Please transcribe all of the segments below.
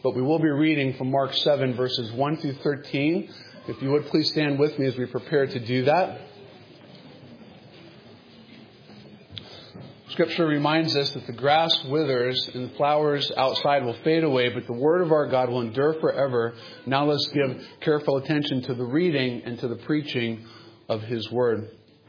But we will be reading from Mark 7, verses 1 through 13. If you would please stand with me as we prepare to do that. Scripture reminds us that the grass withers and the flowers outside will fade away, but the word of our God will endure forever. Now let's give careful attention to the reading and to the preaching of His word.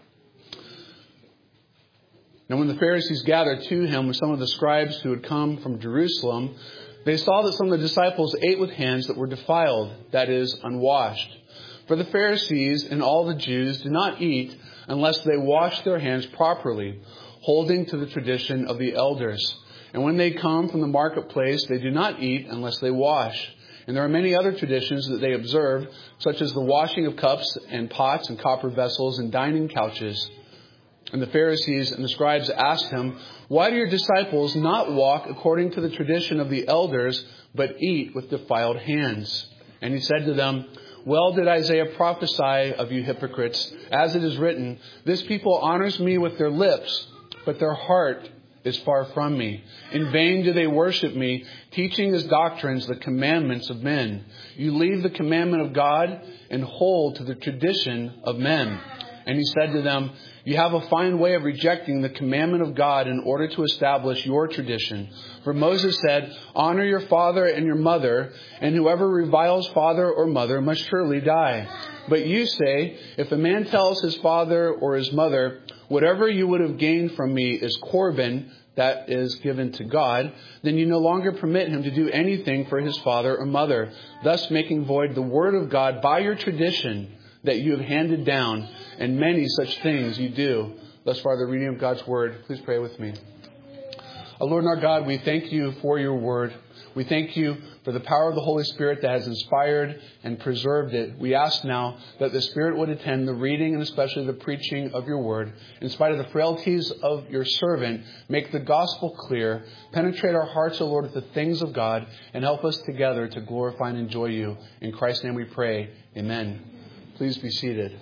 Now when the Pharisees gathered to him with some of the scribes who had come from Jerusalem, they saw that some of the disciples ate with hands that were defiled, that is, unwashed. For the Pharisees and all the Jews do not eat unless they wash their hands properly, holding to the tradition of the elders. And when they come from the marketplace, they do not eat unless they wash. And there are many other traditions that they observe, such as the washing of cups and pots and copper vessels and dining couches. And the Pharisees and the scribes asked him, "Why do your disciples not walk according to the tradition of the elders, but eat with defiled hands?" And he said to them, "Well did Isaiah prophesy of you hypocrites, as it is written, 'This people honors me with their lips, but their heart is far from me. In vain do they worship me, teaching as doctrines the commandments of men. You leave the commandment of God and hold to the tradition of men.' And he said to them, 'You have a fine way of rejecting the commandment of God in order to establish your tradition. For Moses said, "Honor your father and your mother, and whoever reviles father or mother must surely die." But you say, if a man tells his father or his mother, "Whatever you would have gained from me is Corban," that is given to God, then you no longer permit him to do anything for his father or mother, thus making void the word of God by your tradition that you have handed down, and many such things you do. Thus far, the reading of God's word. Please pray with me. Our Lord and our God, we thank you for your word. We thank you for the power of the Holy Spirit that has inspired and preserved it. We ask now that the Spirit would attend the reading and especially the preaching of your word. In spite of the frailties of your servant, make the gospel clear, penetrate our hearts, O Lord, with the things of God, and help us together to glorify and enjoy you. In Christ's name we pray. Amen. Please be seated.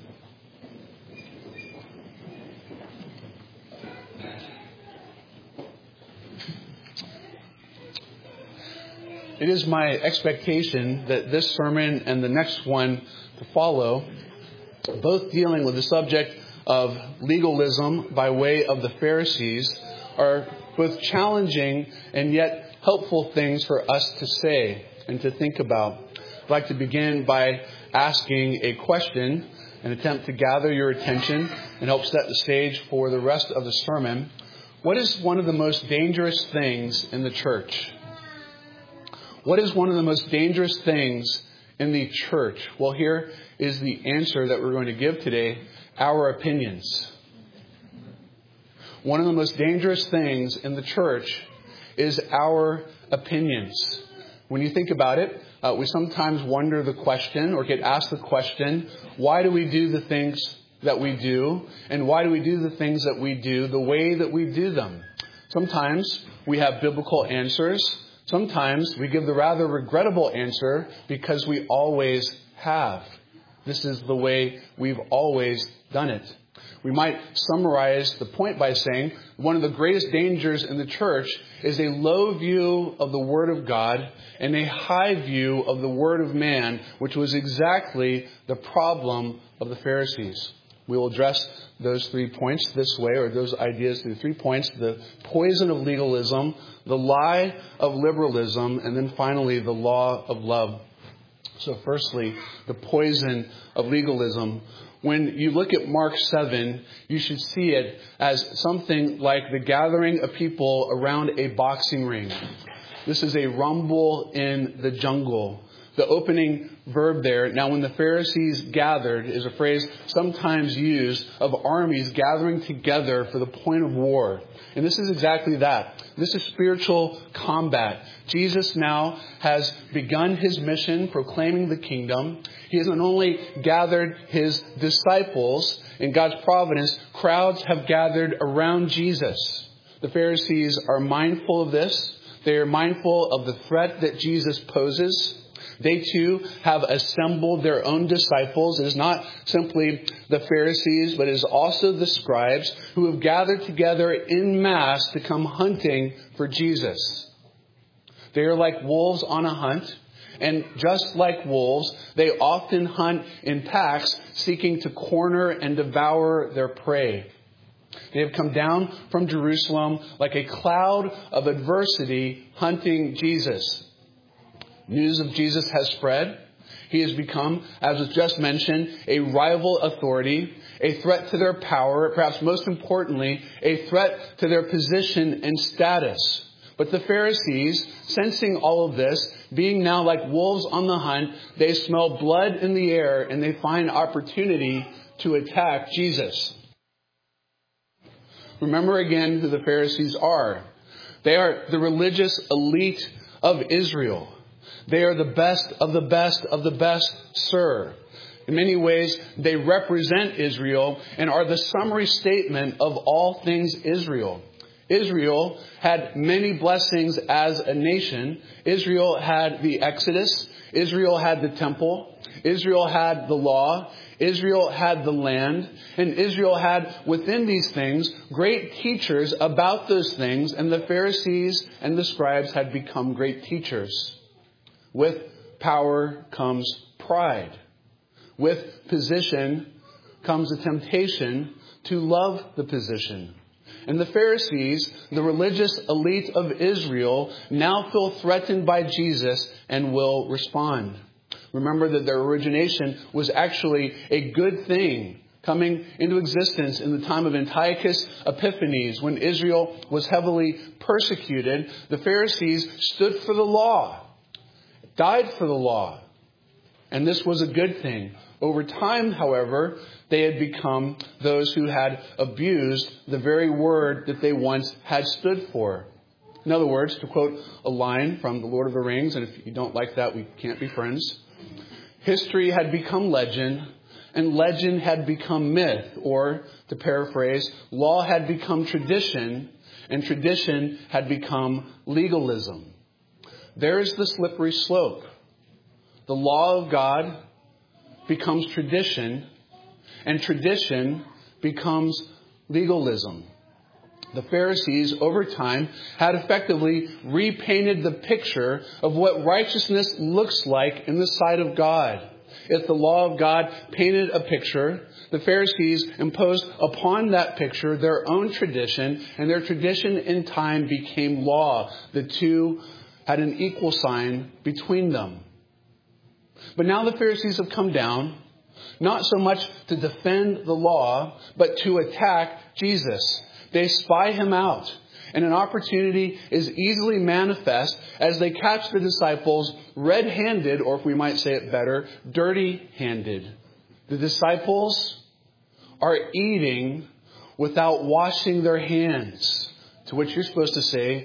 It is my expectation that this sermon and the next one to follow, both dealing with the subject of legalism by way of the Pharisees, are both challenging and yet helpful things for us to say and to think about. I'd like to begin by asking a question, an attempt to gather your attention and help set the stage for the rest of the sermon. What is one of the most dangerous things in the church? What is one of the most dangerous things in the church? Well, here is the answer that we're going to give today: our opinions. One of the most dangerous things in the church is our opinions. When you think about it, we sometimes wonder the question or get asked the question, why do we do the things that we do? And why do we do the things that we do the way that we do them? Sometimes we have biblical answers. Sometimes we give the rather regrettable answer because we always have. This is the way we've always done it. We might summarize the point by saying one of the greatest dangers in the church is a low view of the Word of God and a high view of the Word of man, which was exactly the problem of the Pharisees. We will address those 3 points this way, or those ideas through 3 points: the poison of legalism, the lie of liberalism, and then finally the law of love. So firstly, the poison of legalism. When you look at Mark 7, you should see it as something like the gathering of people around a boxing ring. This is a rumble in the jungle. The opening verb there, "Now when the Pharisees gathered," is a phrase sometimes used of armies gathering together for the point of war. And this is exactly that. This is spiritual combat. Jesus now has begun his mission proclaiming the kingdom. He has not only gathered his disciples in God's providence, crowds have gathered around Jesus. The Pharisees are mindful of this. They are mindful of the threat that Jesus poses. They too have assembled their own disciples. It is not simply the Pharisees, but it is also the scribes who have gathered together en masse to come hunting for Jesus. They are like wolves on a hunt. And just like wolves, they often hunt in packs, seeking to corner and devour their prey. They have come down from Jerusalem like a cloud of adversity hunting Jesus. News of Jesus has spread. He has become, as was just mentioned, a rival authority, a threat to their power, perhaps most importantly, a threat to their position and status. But the Pharisees, sensing all of this, being now like wolves on the hunt, they smell blood in the air and they find opportunity to attack Jesus. Remember again who the Pharisees are. They are the religious elite of Israel. They are the best of the best of the best, sir. In many ways, they represent Israel and are the summary statement of all things Israel. Israel had many blessings as a nation. Israel had the Exodus. Israel had the temple. Israel had the law. Israel had the land. And Israel had within these things great teachers about those things. And the Pharisees and the scribes had become great teachers. With power comes pride. With position comes the temptation to love the position. And the Pharisees, the religious elite of Israel, now feel threatened by Jesus and will respond. Remember that their origination was actually a good thing coming into existence in the time of Antiochus Epiphanes, when Israel was heavily persecuted. The Pharisees stood for the law, died for the law, and this was a good thing. Over time, however, they had become those who had abused the very word that they once had stood for. In other words, to quote a line from The Lord of the Rings, and if you don't like that, we can't be friends. History had become legend, and legend had become myth. Or, to paraphrase, law had become tradition, and tradition had become legalism. There's the slippery slope. The law of God becomes tradition, and tradition becomes legalism. The Pharisees, over time, had effectively repainted the picture of what righteousness looks like in the sight of God. If the law of God painted a picture, the Pharisees imposed upon that picture their own tradition, and their tradition in time became law. The two had an equal sign between them. But now the Pharisees have come down, not so much to defend the law, but to attack Jesus. They spy him out, and an opportunity is easily manifest as they catch the disciples red-handed, or if we might say it better, dirty-handed. The disciples are eating without washing their hands, to which you're supposed to say,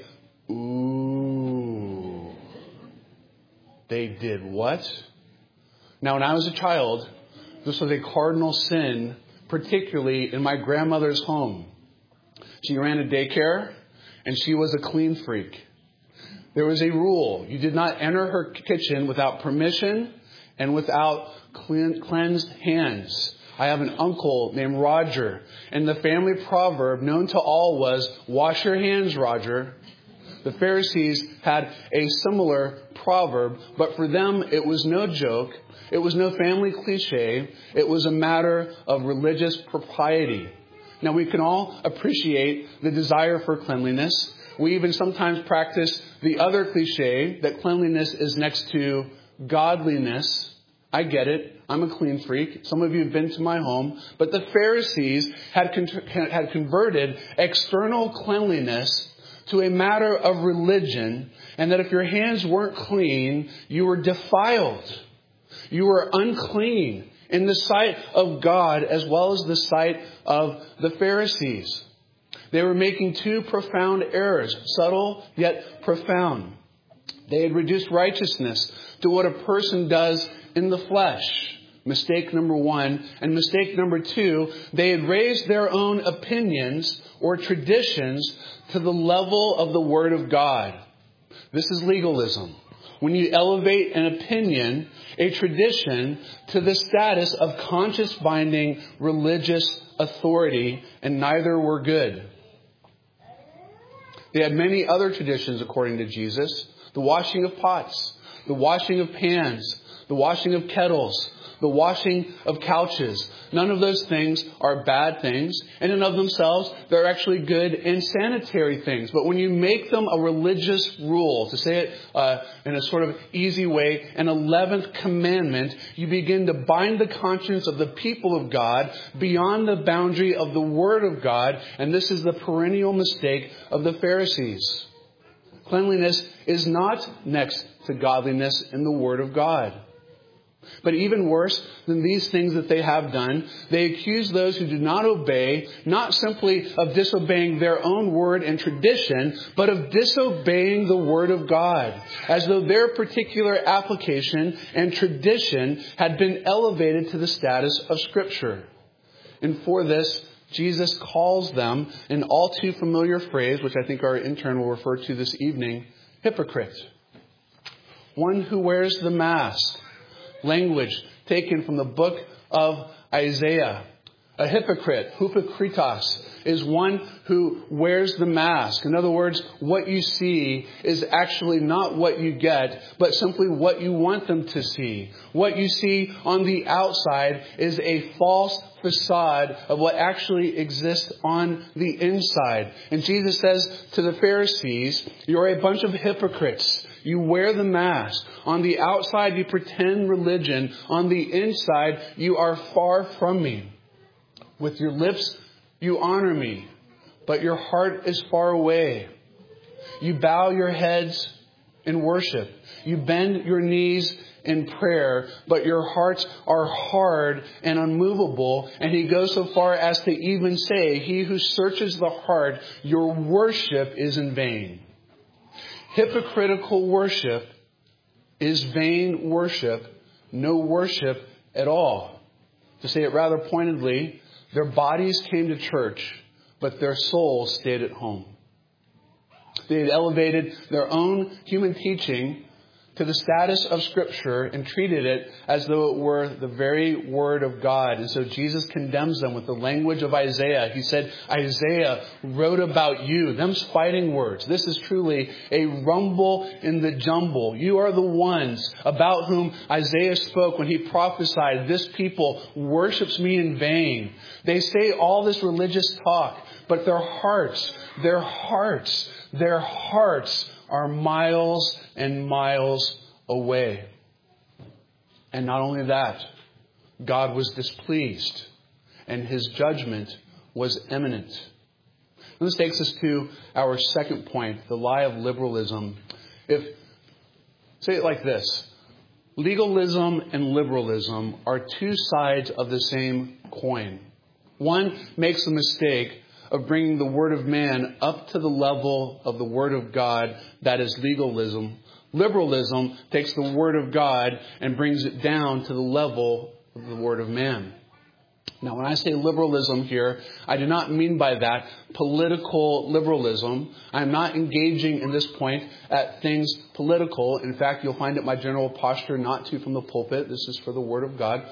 ooh, they did what? Now, when I was a child, this was a cardinal sin, particularly in my grandmother's home. She ran a daycare, and she was a clean freak. There was a rule. You did not enter her kitchen without permission and without cleansed hands. I have an uncle named Roger, and the family proverb known to all was, wash your hands, Roger. The Pharisees had a similar proverb, but for them it was no joke. It was no family cliche. It was a matter of religious propriety. Now, we can all appreciate the desire for cleanliness. We even sometimes practice the other cliche that cleanliness is next to godliness. I get it. I'm a clean freak. Some of you have been to my home. But the Pharisees had converted external cleanliness to a matter of religion, and that if your hands weren't clean, you were defiled. You were unclean in the sight of God as well as the sight of the Pharisees. They were making two profound errors, subtle yet profound. They had reduced righteousness to what a person does in the flesh. Mistake number one. And mistake number two, they had raised their own opinions or traditions to the level of the Word of God. This is legalism. When you elevate an opinion, a tradition, to the status of conscious binding religious authority, and neither were good. They had many other traditions according to Jesus. the washing of pots, the washing of pans, the washing of kettles, the washing of couches. None of those things are bad things. In and of themselves, they're actually good and sanitary things. But when you make them a religious rule, to say it in a sort of easy way, an 11th commandment, you begin to bind the conscience of the people of God beyond the boundary of the Word of God. And this is the perennial mistake of the Pharisees. Cleanliness is not next to godliness in the Word of God. But even worse than these things that they have done, they accuse those who do not obey, not simply of disobeying their own word and tradition, but of disobeying the Word of God, as though their particular application and tradition had been elevated to the status of Scripture. And for this, Jesus calls them an all too familiar phrase, which I think our intern will refer to this evening, hypocrite. One who wears the mask. Language taken from the book of Isaiah. A hypocrite, hypokritos, is one who wears the mask. In other words, what you see is actually not what you get, but simply what you want them to see. What you see on the outside is a false facade of what actually exists on the inside. And Jesus says to the Pharisees, you're a bunch of hypocrites. You wear the mask. On the outside, you pretend religion. On the inside, you are far from me. With your lips, you honor me, but your heart is far away. You bow your heads in worship. You bend your knees in prayer, but your hearts are hard and unmovable. And he goes so far as to even say, he who searches the heart, your worship is in vain. Hypocritical worship is vain worship, no worship at all. To say it rather pointedly, their bodies came to church, but their souls stayed at home. They had elevated their own human teaching to the status of Scripture and treated it as though it were the very Word of God. And so Jesus condemns them with the language of Isaiah. He said, Isaiah wrote about you. Them's fighting words. This is truly a rumble in the jumble. You are the ones about whom Isaiah spoke when he prophesied, this people worships me in vain. They say all this religious talk, but their hearts are miles and miles away. And not only that, God was displeased and his judgment was imminent. And this takes us to our second point, the lie of liberalism. Say it like this, legalism and liberalism are two sides of the same coin. One makes the mistake of bringing the word of man up to the level of the word of God, that is legalism. Liberalism takes the word of God and brings it down to the level of the word of man. Now, when I say liberalism here, I do not mean by that political liberalism. I'm not engaging in this point at things political. In fact, you'll find it my general posture not to from the pulpit. This is for the word of God.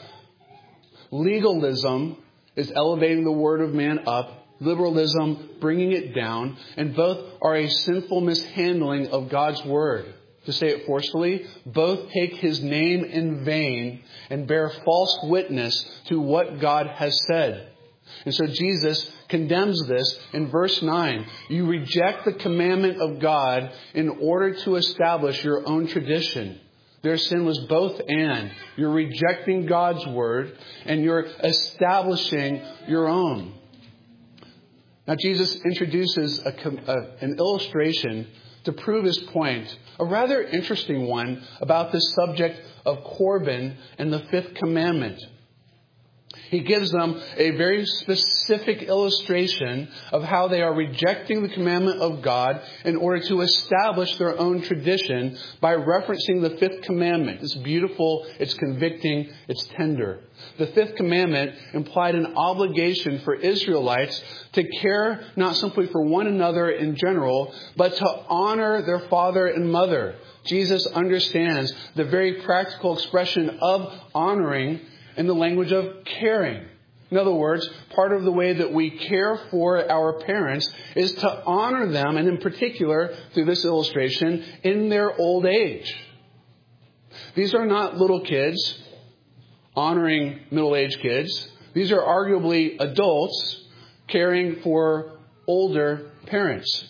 Legalism is elevating the word of man up. Liberalism, bringing it down, and both are a sinful mishandling of God's word. To say it forcefully, both take his name in vain and bear false witness to what God has said. And so Jesus condemns this in verse 9. You reject the commandment of God in order to establish your own tradition. Their sin was both and. You're rejecting God's word and you're establishing your own. Now, Jesus introduces an illustration to prove his point, a rather interesting one about this subject of Corban and the fifth commandment. He gives them a very specific illustration of how they are rejecting the commandment of God in order to establish their own tradition by referencing the fifth commandment. It's beautiful, it's convicting, it's tender. The fifth commandment implied an obligation for Israelites to care not simply for one another in general, but to honor their father and mother. Jesus understands the very practical expression of honoring in the language of caring. In other words, part of the way that we care for our parents is to honor them, and in particular, through this illustration, in their old age. These are not little kids honoring middle-aged kids. These are arguably adults caring for older parents.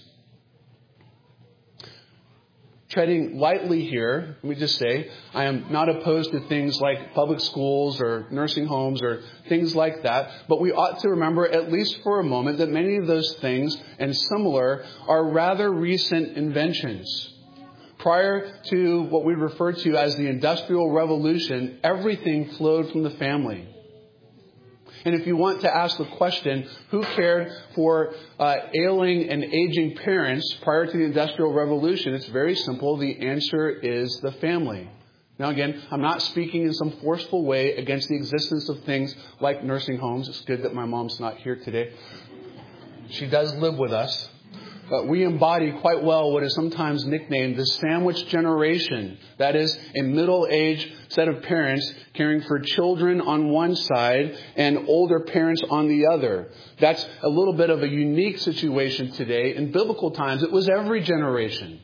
Treading lightly here, let me just say, I am not opposed to things like public schools or nursing homes or things like that, but we ought to remember, at least for a moment, that many of those things and similar are rather recent inventions. Prior to what we refer to as the Industrial Revolution, everything flowed from the family. And if you want to ask the question, who cared for ailing and aging parents prior to the Industrial Revolution, it's very simple. The answer is the family. Now again, I'm not speaking in some forceful way against the existence of things like nursing homes. It's good that my mom's not here today. She does live with us. But we embody quite well what is sometimes nicknamed the sandwich generation. That is, a middle-aged set of parents caring for children on one side and older parents on the other. That's a little bit of a unique situation today. In biblical times, it was every generation.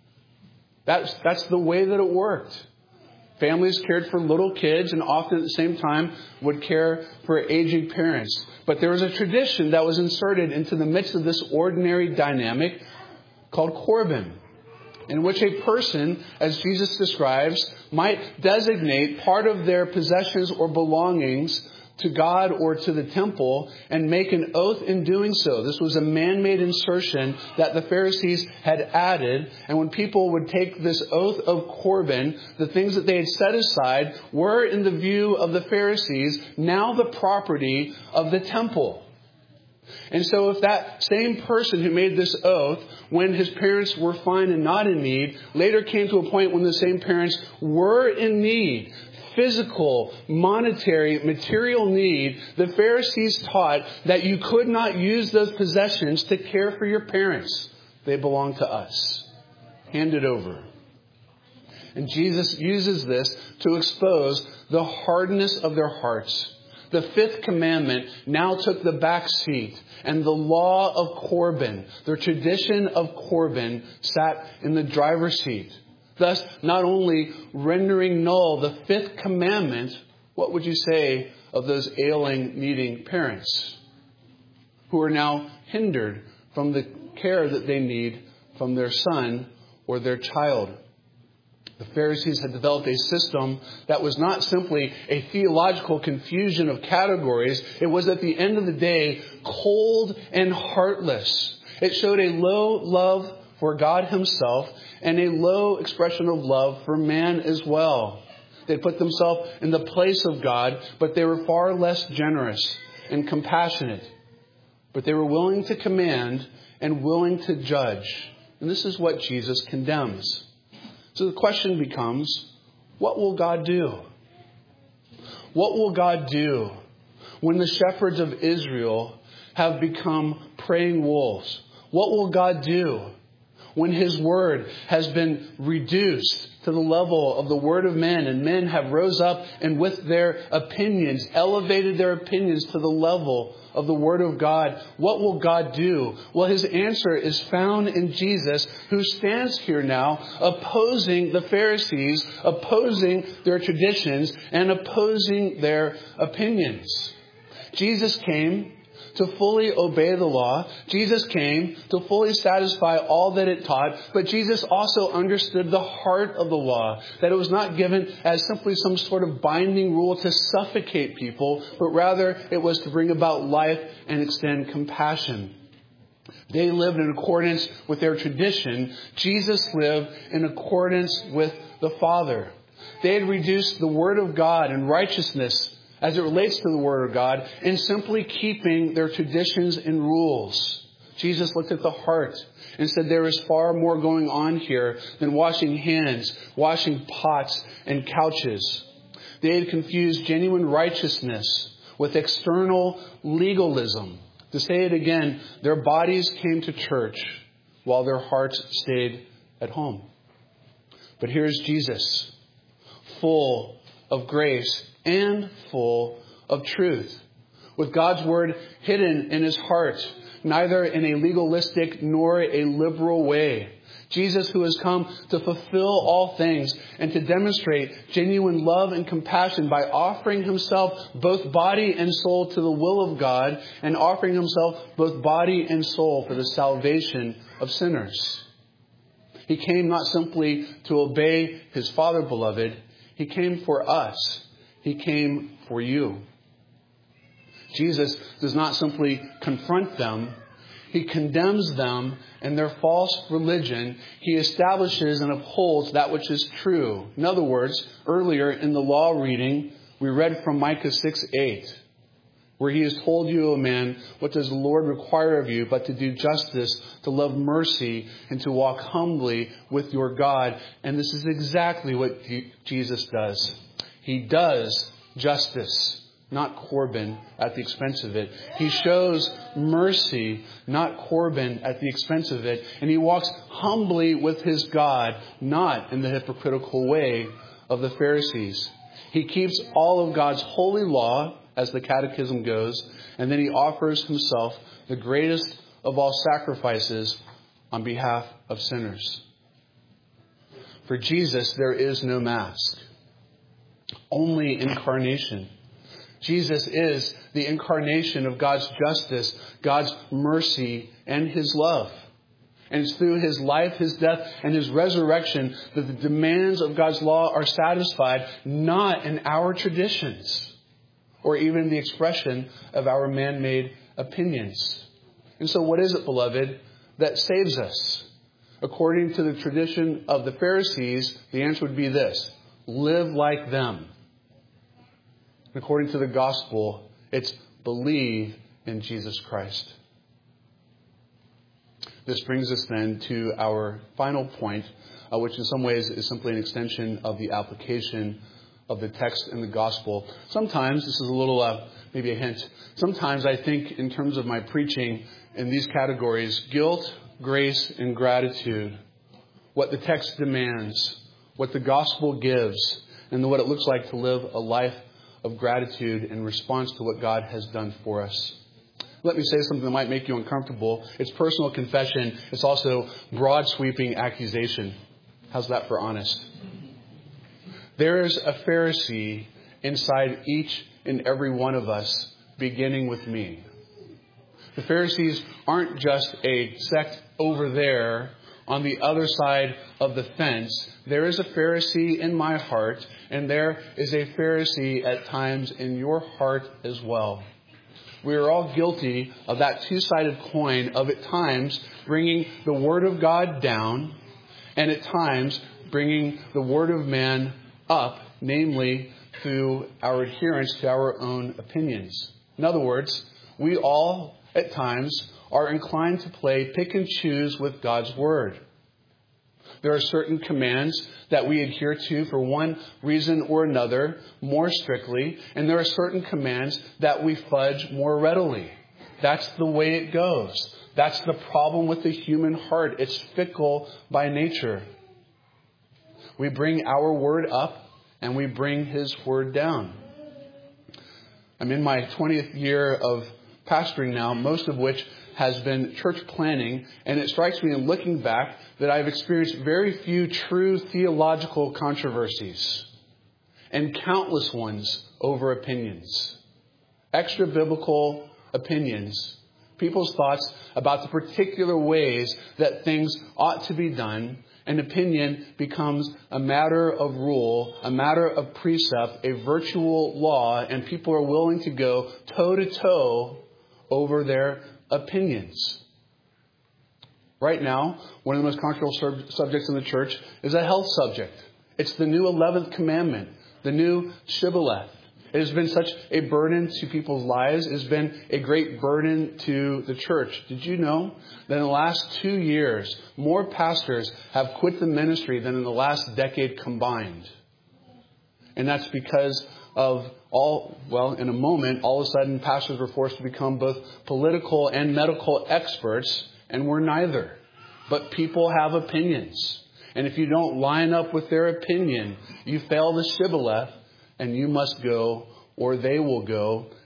That's the way that it worked. Families cared for little kids and often at the same time would care for aging parents. But there was a tradition that was inserted into the midst of this ordinary dynamic called Corban, in which a person, as Jesus describes, might designate part of their possessions or belongings to God or to the temple and make an oath in doing so. This was a man-made insertion that the Pharisees had added. And when people would take this oath of Corban, the things that they had set aside were, in the view of the Pharisees, now the property of the temple. And so if that same person who made this oath, when his parents were fine and not in need, later came to a point when the same parents were in need, physical, monetary, material need, the Pharisees taught that you could not use those possessions to care for your parents. They belong to us. Hand it over. And Jesus uses this to expose the hardness of their hearts. The fifth commandment now took the back seat, and the law of Corban, the tradition of Corban, sat in the driver's seat. Thus, not only rendering null the fifth commandment, what would you say of those ailing, needing parents who are now hindered from the care that they need from their son or their child? The Pharisees had developed a system that was not simply a theological confusion of categories. It was, at the end of the day, cold and heartless. It showed a low love for God himself and a low expression of love for man as well. They put themselves in the place of God, but they were far less generous and compassionate. But they were willing to command and willing to judge. And this is what Jesus condemns. So the question becomes, what will God do? What will God do when the shepherds of Israel have become praying wolves? What will God do when his word has been reduced to the level of the word of men, and men have rose up and with their opinions, elevated their opinions to the level of the word of God? What will God do? Well, his answer is found in Jesus, who stands here now opposing the Pharisees, opposing their traditions, and opposing their opinions. Jesus came to fully obey the law. Jesus came to fully satisfy all that it taught. But Jesus also understood the heart of the law, that it was not given as simply some sort of binding rule to suffocate people, but rather it was to bring about life and extend compassion. They lived in accordance with their tradition. Jesus lived in accordance with the Father. They had reduced the Word of God and righteousness as it relates to the Word of God, in simply keeping their traditions and rules. Jesus looked at the heart and said there is far more going on here than washing hands, washing pots and couches. They had confused genuine righteousness with external legalism. To say it again, their bodies came to church while their hearts stayed at home. But here's Jesus, full of grace and full of truth, with God's word hidden in his heart, neither in a legalistic nor a liberal way. Jesus, who has come to fulfill all things and to demonstrate genuine love and compassion by offering himself both body and soul to the will of God, and offering himself both body and soul for the salvation of sinners. He came not simply to obey his Father, beloved. He came for us. He came for you. Jesus does not simply confront them. He condemns them and their false religion. He establishes and upholds that which is true. In other words, earlier in the law reading, we read from Micah 6:8, where he has told you, O man, what does the Lord require of you but to do justice, to love mercy, and to walk humbly with your God. And this is exactly what Jesus does. He does justice, not Corbin at the expense of it. He shows mercy, not Corbin at the expense of it. And he walks humbly with his God, not in the hypocritical way of the Pharisees. He keeps all of God's holy law, as the Catechism goes, and then he offers himself the greatest of all sacrifices on behalf of sinners. For Jesus, there is no mask, only incarnation. Jesus is the incarnation of God's justice, God's mercy, and his love. And it's through his life, his death, and his resurrection that the demands of God's law are satisfied, not in our traditions or even the expression of our man-made opinions. And so what is it, beloved, that saves us? According to the tradition of the Pharisees, the answer would be this: live like them. According to the gospel, it's believe in Jesus Christ. This brings us then to our final point, which in some ways is simply an extension of the application of the text in the gospel. Sometimes, this is a little, maybe a hint, sometimes I think in terms of my preaching in these categories: guilt, grace, and gratitude. What the text demands, what the gospel gives, and what it looks like to live a life of gratitude in response to what God has done for us. Let me say something that might make you uncomfortable. It's personal confession. It's also broad sweeping accusation. How's that for honest? There is a Pharisee inside each and every one of us, beginning with me. The Pharisees aren't just a sect over there on the other side of the fence. There is a Pharisee in my heart, and there is a Pharisee at times in your heart as well. We are all guilty of that two-sided coin of at times bringing the Word of God down and at times bringing the Word of man up, namely through our adherence to our own opinions. In other words, we all at times are inclined to play pick and choose with God's Word. There are certain commands that we adhere to for one reason or another more strictly, and there are certain commands that we fudge more readily. That's the way it goes. That's the problem with the human heart. It's fickle by nature. We bring our word up and we bring his word down. I'm in my 20th year of pastoring now, most of which has been church planning, and it strikes me in looking back that I've experienced very few true theological controversies and countless ones over opinions. Extra biblical opinions. People's thoughts about the particular ways that things ought to be done. An opinion becomes a matter of rule, a matter of precept, a virtual law, and people are willing to go toe to toe over their opinions. Right now, one of the most controversial subjects in the church is a health subject. It's the new 11th commandment, the new shibboleth. It has been such a burden to people's lives. It has been a great burden to the church. Did you know that in the last 2 years, more pastors have quit the ministry than in the last decade combined? And that's because of in a moment, all of a sudden, pastors were forced to become both political and medical experts, and we're neither. But people have opinions. And if you don't line up with their opinion, you fail the shibboleth, and you must go, or they will go,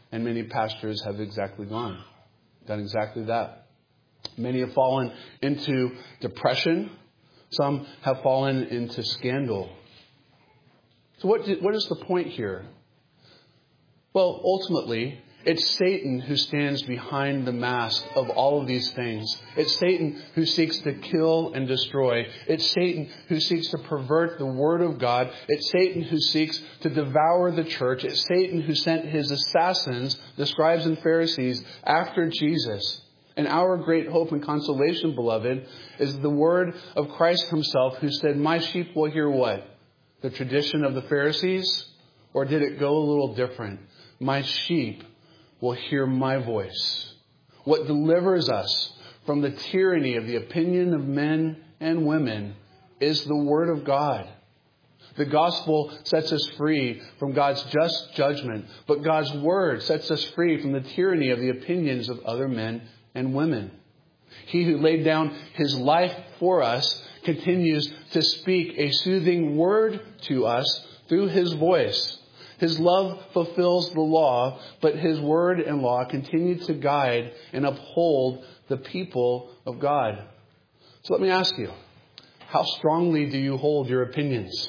And many pastors have done exactly that. Many have fallen into depression. Some have fallen into scandal. So what is the point here? Well, ultimately, it's Satan who stands behind the mask of all of these things. It's Satan who seeks to kill and destroy. It's Satan who seeks to pervert the Word of God. It's Satan who seeks to devour the church. It's Satan who sent his assassins, the scribes and Pharisees, after Jesus. And our great hope and consolation, beloved, is the word of Christ himself, who said, "My sheep will hear" what? The tradition of the Pharisees? Or did it go a little different? "My sheep will hear my voice." What delivers us from the tyranny of the opinion of men and women is the Word of God. The gospel sets us free from God's just judgment, but God's Word sets us free from the tyranny of the opinions of other men and women. He who laid down his life for us continues to speak a soothing word to us through his voice. His love fulfills the law, but his word and law continue to guide and uphold the people of God. So let me ask you, how strongly do you hold your opinions?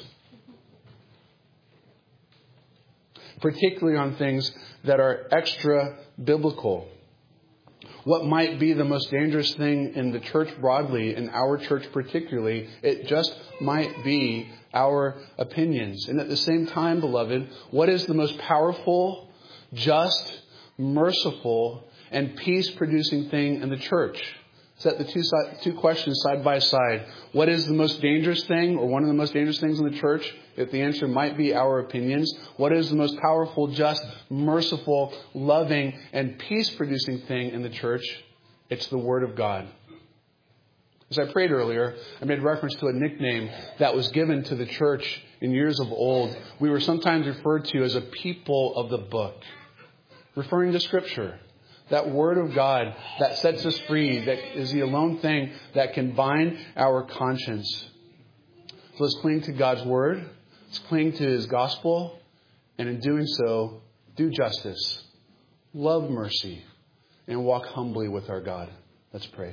Particularly on things that are extra biblical. What might be the most dangerous thing in the church broadly, in our church particularly, it just might be our opinions. And at the same time, beloved, what is the most powerful, just, merciful, and peace-producing thing in the church? Set the two questions side by side. What is the most dangerous thing, or one of the most dangerous things in the church? If the answer might be our opinions. What is the most powerful, just, merciful, loving, and peace-producing thing in the church? It's the Word of God. As I prayed earlier, I made reference to a nickname that was given to the church in years of old. We were sometimes referred to as a people of the book, referring to Scripture. That Word of God that sets us free, that is the alone thing that can bind our conscience. So let's cling to God's Word. Let's cling to His gospel. And in doing so, do justice, love mercy, and walk humbly with our God. Let's pray.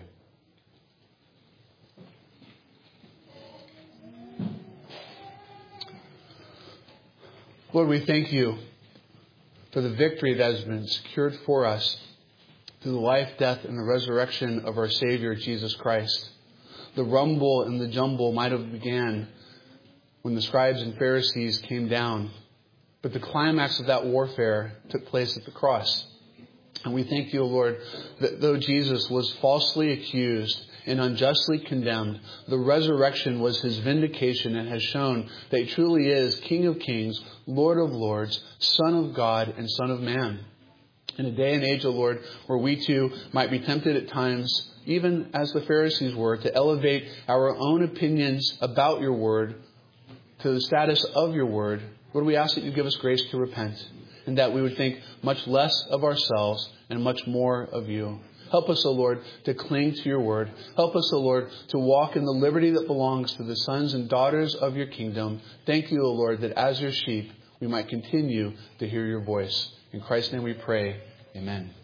Lord, we thank you for the victory that has been secured for us through the life, death, and the resurrection of our Savior, Jesus Christ. The rumble and the jumble might have began when the scribes and Pharisees came down, but the climax of that warfare took place at the cross. And we thank you, Lord, that though Jesus was falsely accused and unjustly condemned, the resurrection was his vindication and has shown that he truly is King of Kings, Lord of Lords, Son of God, and Son of Man. In a day and age, O Lord, where we too might be tempted at times, even as the Pharisees were, to elevate our own opinions about your word to the status of your word, Lord, we ask that you give us grace to repent and that we would think much less of ourselves and much more of you. Help us, O Lord, to cling to your word. Help us, O Lord, to walk in the liberty that belongs to the sons and daughters of your kingdom. Thank you, O Lord, that as your sheep, we might continue to hear your voice. In Christ's name we pray. Amen.